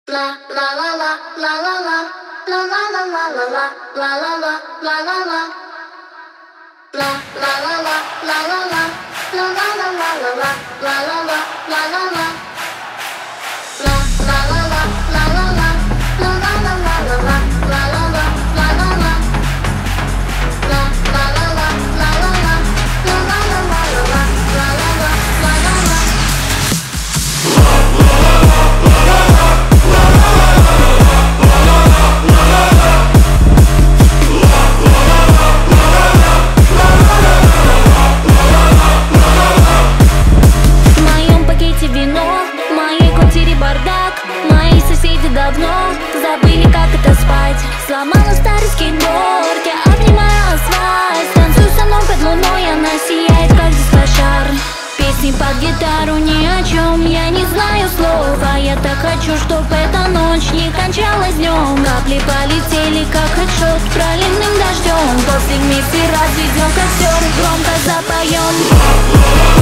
Давно забыли, как это спать. Сломала старый скейтборд, я обнимаю асфальт. Танцуй со мной под луной, она сияет, как дискошар. Песни под гитару ни о чем, я не знаю слов. А я так хочу, чтоб эта ночь не кончалась днем. Капли полетели, как хедшот, проливным дождем. После вместе разведем костер, громко запоем.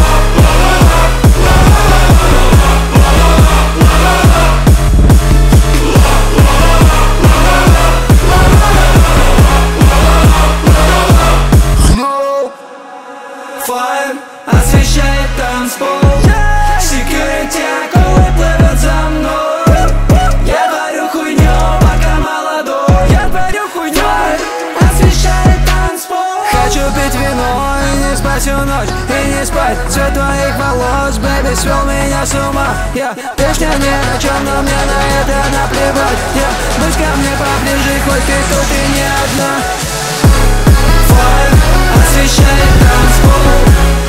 Фаер освещает танцпол, секьюрити акулы плывут за мной. Я творю хуйню, пока молодой. Я творю хуйню, фаер освещает танцпол. Хочу пить вино и не спать всю ночь, и не спать. Цвет твоих волос, бэби, свел меня с ума. Песня ни о чем, но мне на это наплевать. Будь ко мне поближе, хоть ты тут и не одна. Фаер освещает танцпол.